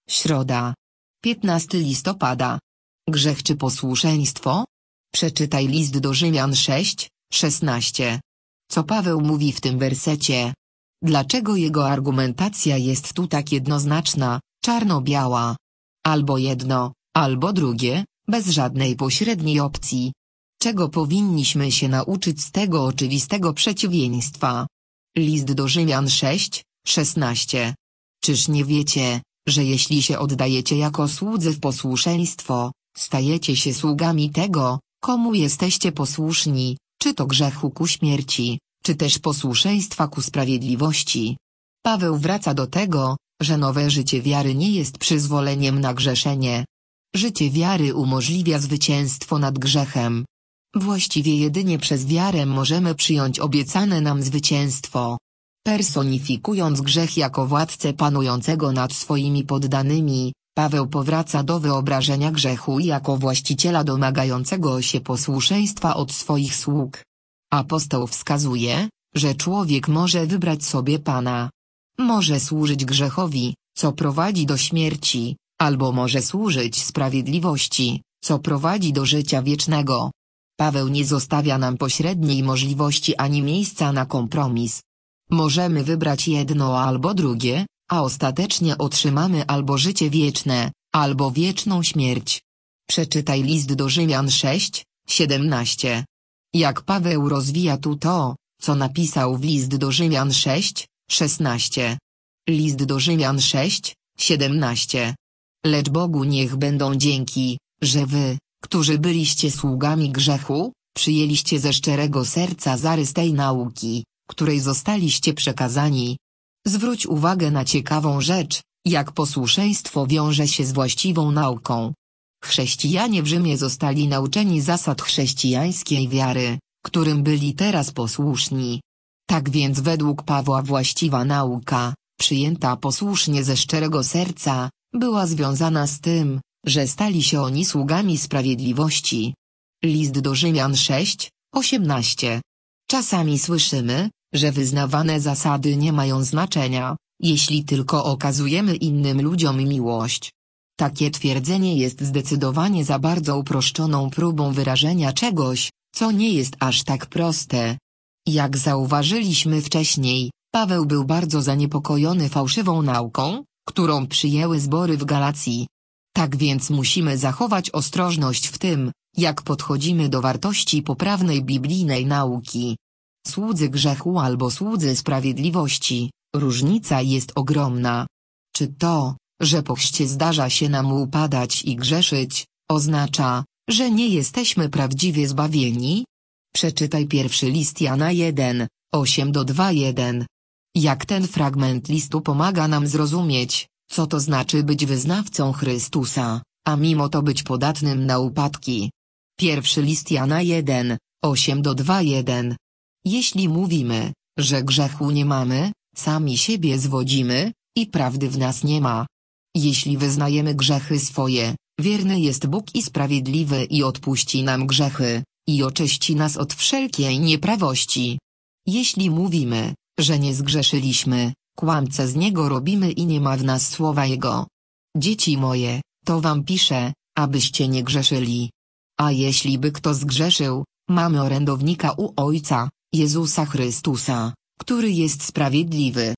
Środa. 15 listopada. Grzech czy posłuszeństwo? Przeczytaj list do Rzymian 6:16. Co Paweł mówi w tym wersecie? Dlaczego jego argumentacja jest tu tak jednoznaczna, czarno-biała? Albo jedno, albo drugie, bez żadnej pośredniej opcji. Czego powinniśmy się nauczyć z tego oczywistego przeciwieństwa? List do Rzymian 6:16. Czyż nie wiecie, że jeśli się oddajecie jako słudzy w posłuszeństwo, stajecie się sługami tego, komu jesteście posłuszni, czy to grzechu ku śmierci, czy też posłuszeństwa ku sprawiedliwości? Paweł wraca do tego, że nowe życie wiary nie jest przyzwoleniem na grzeszenie. Życie wiary umożliwia zwycięstwo nad grzechem. Właściwie jedynie przez wiarę możemy przyjąć obiecane nam zwycięstwo. Personifikując grzech jako władcę panującego nad swoimi poddanymi, Paweł powraca do wyobrażenia grzechu jako właściciela domagającego się posłuszeństwa od swoich sług. Apostoł wskazuje, że człowiek może wybrać sobie Pana. Może służyć grzechowi, co prowadzi do śmierci, albo może służyć sprawiedliwości, co prowadzi do życia wiecznego. Paweł nie zostawia nam pośredniej możliwości ani miejsca na kompromis. Możemy wybrać jedno albo drugie, a ostatecznie otrzymamy albo życie wieczne, albo wieczną śmierć. Przeczytaj list do Rzymian 6:17. Jak Paweł rozwija tu to, co napisał w list do Rzymian 6:16. List do Rzymian 6:17. Lecz Bogu niech będą dzięki, że wy, którzy byliście sługami grzechu, przyjęliście ze szczerego serca zarys tej nauki, której zostaliście przekazani. Zwróć uwagę na ciekawą rzecz, jak posłuszeństwo wiąże się z właściwą nauką. Chrześcijanie w Rzymie zostali nauczeni zasad chrześcijańskiej wiary, którym byli teraz posłuszni. Tak więc według Pawła właściwa nauka, przyjęta posłusznie ze szczerego serca, była związana z tym, że stali się oni sługami sprawiedliwości. List do Rzymian 6:18. Czasami słyszymy, że wyznawane zasady nie mają znaczenia, jeśli tylko okazujemy innym ludziom miłość. Takie twierdzenie jest zdecydowanie za bardzo uproszczoną próbą wyrażenia czegoś, co nie jest aż tak proste. Jak zauważyliśmy wcześniej, Paweł był bardzo zaniepokojony fałszywą nauką, którą przyjęły zbory w Galacji. Tak więc musimy zachować ostrożność w tym, jak podchodzimy do wartości poprawnej biblijnej nauki. Słudzy grzechu albo słudzy sprawiedliwości, różnica jest ogromna. Czy to, że po chrzcie zdarza się nam upadać i grzeszyć, oznacza, że nie jesteśmy prawdziwie zbawieni? Przeczytaj pierwszy list Jana 1:8-2:1. Jak ten fragment listu pomaga nam zrozumieć, co to znaczy być wyznawcą Chrystusa, a mimo to być podatnym na upadki. Pierwszy list Jana 1:8-2:1. Jeśli mówimy, że grzechu nie mamy, sami siebie zwodzimy, i prawdy w nas nie ma. Jeśli wyznajemy grzechy swoje, wierny jest Bóg i sprawiedliwy i odpuści nam grzechy, i oczyści nas od wszelkiej nieprawości. Jeśli mówimy, że nie zgrzeszyliśmy, kłamcę z niego robimy i nie ma w nas słowa Jego. Dzieci moje, to wam piszę, abyście nie grzeszyli. A jeśli by kto zgrzeszył, mamy orędownika u Ojca, Jezusa Chrystusa, który jest sprawiedliwy.